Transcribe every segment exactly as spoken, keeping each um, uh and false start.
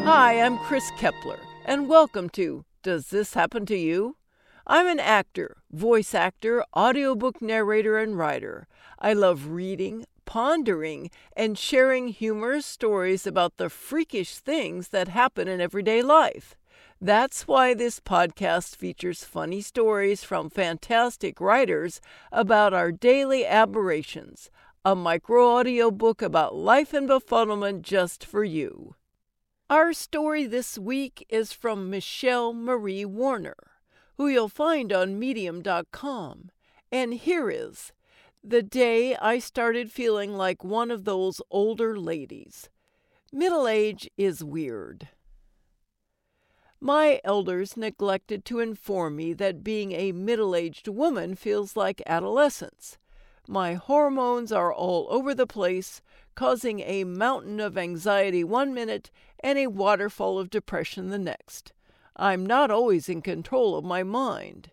Hi, I'm Chris Kepler, and welcome to Does This Happen to You? I'm an actor, voice actor, audiobook narrator, and writer. I love reading, pondering, and sharing humorous stories about the freakish things that happen in everyday life. That's why this podcast features funny stories from fantastic writers about our daily aberrations, a micro-audio book about life and befuddlement just for you. Our story this week is from Michelle Marie Warner, who you'll find on medium dot com. And here is The Day I Started Feeling Like One of Those Older Ladies. Middle age is weird. My elders neglected to inform me that being a middle-aged woman feels like adolescence. My hormones are all over the place, causing a mountain of anxiety one minute and a waterfall of depression the next. I'm not always in control of my mind.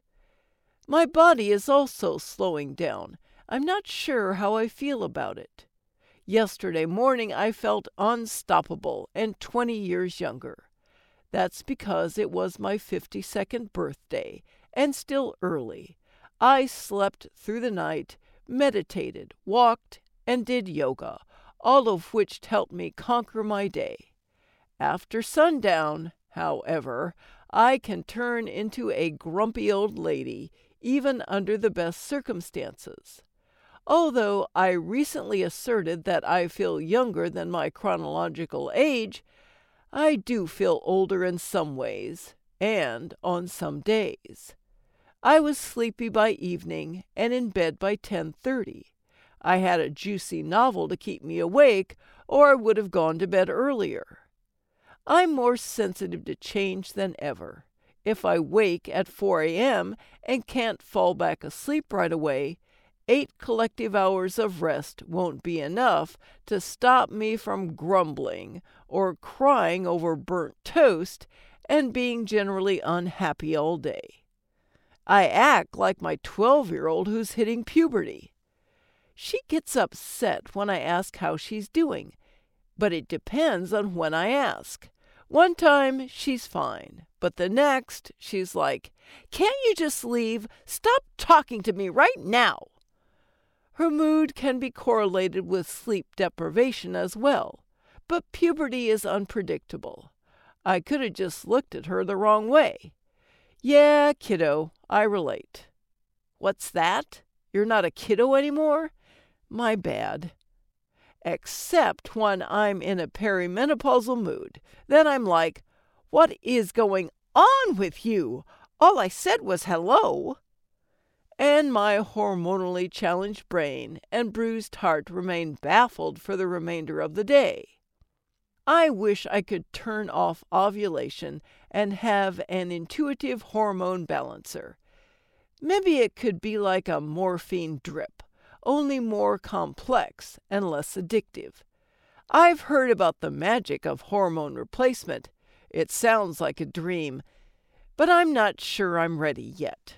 My body is also slowing down. I'm not sure how I feel about it. Yesterday morning I felt unstoppable and twenty years younger. That's because it was my fifty-second birthday, and still early. I slept through the night, meditated, walked, and did yoga, all of which helped me conquer my day. After sundown, however, I can turn into a grumpy old lady, even under the best circumstances. Although I recently asserted that I feel younger than my chronological age, I do feel older in some ways, and on some days. I was sleepy by evening and in bed by ten thirty. I had a juicy novel to keep me awake, or I would have gone to bed earlier. I'm more sensitive to change than ever. If I wake at four a.m. and can't fall back asleep right away, eight collective hours of rest won't be enough to stop me from grumbling or crying over burnt toast and being generally unhappy all day. I act like my twelve-year-old who's hitting puberty. She gets upset when I ask how she's doing, but it depends on when I ask. One time, she's fine, but the next, she's like, "Can't you just leave? Stop talking to me right now." Her mood can be correlated with sleep deprivation as well, but puberty is unpredictable. I could have just looked at her the wrong way. Yeah, kiddo, I relate. What's that? You're not a kiddo anymore? My bad. Except when I'm in a perimenopausal mood. Then I'm like, what is going on with you? All I said was hello. And my hormonally challenged brain and bruised heart remain baffled for the remainder of the day. I wish I could turn off ovulation and have an intuitive hormone balancer. Maybe it could be like a morphine drip, only more complex and less addictive. I've heard about the magic of hormone replacement. It sounds like a dream, but I'm not sure I'm ready yet.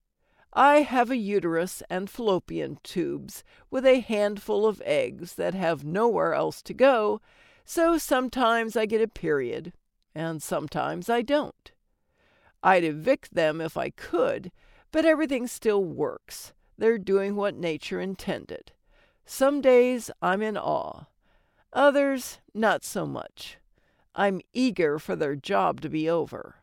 I have a uterus and fallopian tubes with a handful of eggs that have nowhere else to go, so sometimes I get a period, and sometimes I don't. I'd evict them if I could, but everything still works. They're doing what nature intended. Some days I'm in awe. Others, not so much. I'm eager for their job to be over.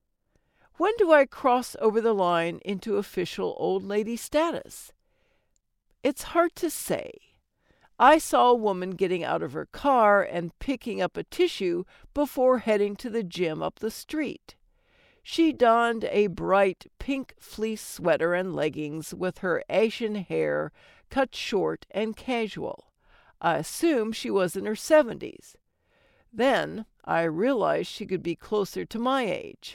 When do I cross over the line into official old lady status? It's hard to say. I saw a woman getting out of her car and picking up a tissue before heading to the gym up the street. She donned a bright pink fleece sweater and leggings with her ashen hair cut short and casual. I assumed she was in her seventies. Then I realized she could be closer to my age.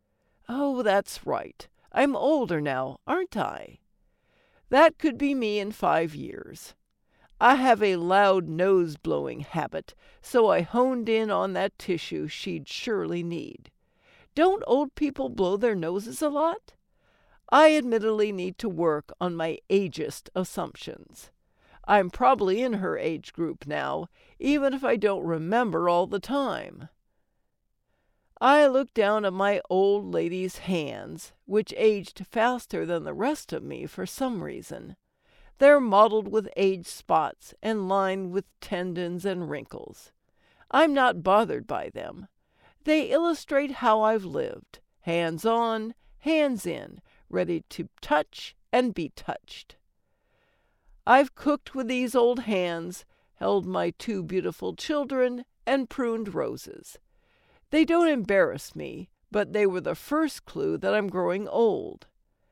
Oh, that's right. I'm older now, aren't I? That could be me in five years. I have a loud nose-blowing habit, so I honed in on that tissue she'd surely need. Don't old people blow their noses a lot? I admittedly need to work on my ageist assumptions. I'm probably in her age group now, even if I don't remember all the time. I looked down at my old lady's hands, which aged faster than the rest of me for some reason. They're mottled with age spots and lined with tendons and wrinkles. I'm not bothered by them. They illustrate how I've lived, hands on, hands in, ready to touch and be touched. I've cooked with these old hands, held my two beautiful children, and pruned roses. They don't embarrass me, but they were the first clue that I'm growing old.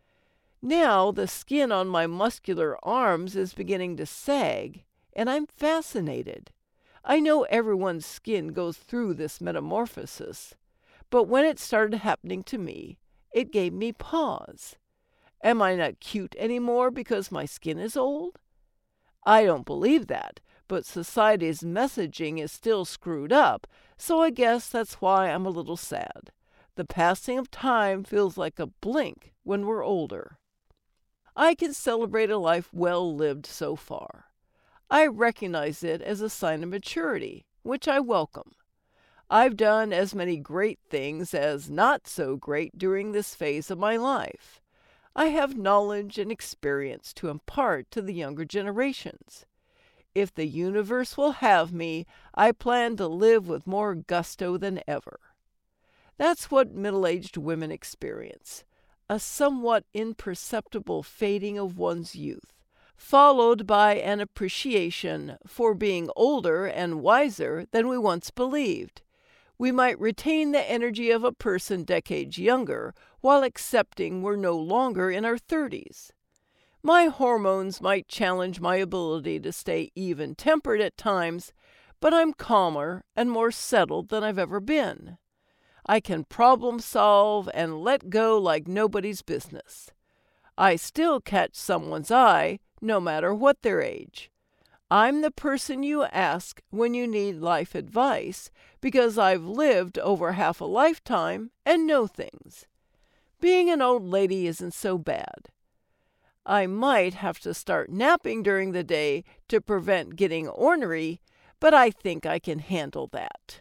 Now the skin on my muscular arms is beginning to sag, and I'm fascinated. I know everyone's skin goes through this metamorphosis, but when it started happening to me, it gave me pause. Am I not cute anymore because my skin is old? I don't believe that, but society's messaging is still screwed up, so I guess that's why I'm a little sad. The passing of time feels like a blink when we're older. I can celebrate a life well lived so far. I recognize it as a sign of maturity, which I welcome. I've done as many great things as not so great during this phase of my life. I have knowledge and experience to impart to the younger generations. If the universe will have me, I plan to live with more gusto than ever. That's what middle-aged women experience, a somewhat imperceptible fading of one's youth, followed by an appreciation for being older and wiser than we once believed. We might retain the energy of a person decades younger while accepting we're no longer in our thirties. My hormones might challenge my ability to stay even-tempered at times, but I'm calmer and more settled than I've ever been. I can problem solve and let go like nobody's business. I still catch someone's eye, no matter what their age. I'm the person you ask when you need life advice because I've lived over half a lifetime and know things. Being an old lady isn't so bad. I might have to start napping during the day to prevent getting ornery, but I think I can handle that.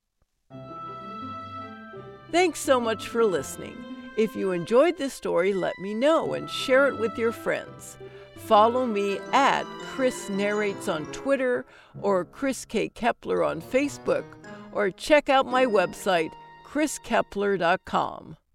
Thanks so much for listening. If you enjoyed this story, let me know and share it with your friends. Follow me at Chris Narrates on Twitter or Chris K. Kepler on Facebook, or check out my website, chris kepler dot com.